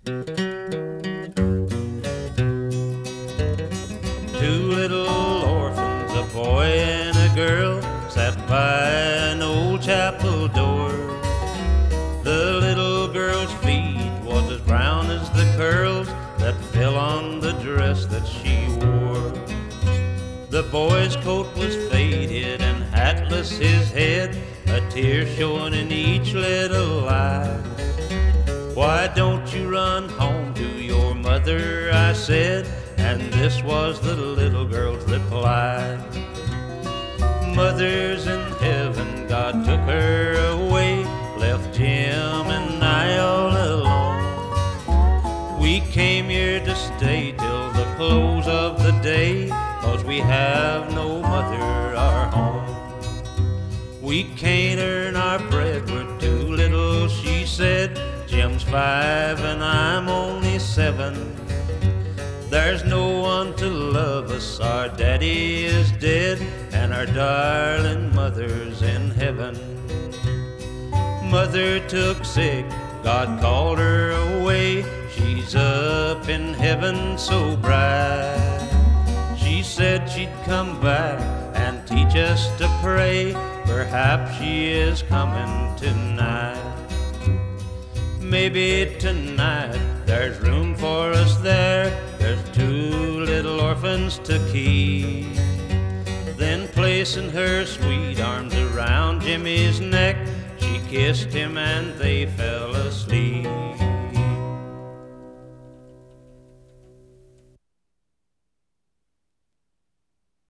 Two little orphans, a boy and a girl, sat by an old chapel door. The little girl's feet was as brown as the curls that fell on the dress that she wore. The boy's coat was faded and hatless his head, a tear showing in each little eye. Why don't you run home to your mother, I said, and this was the little girl's reply. Mother's in heaven, God took her away, left Jim and I all alone. We came here to stay till the close of the day, 'cause we have no mother our home. We can't earn our bread, we're too little, she said. Jim's 5 and I'm only 7. There's no one to love us, our daddy is dead, and our darling mother's in heaven. Mother took sick, God called her away. She's up in heaven so bright. She said she'd come back and teach us to pray. Perhaps she is coming tonight. Maybe tonight there's room for us there. There's two little orphans to keep. Then placing her sweet arms around Jimmy's neck, she kissed him and they fell asleep.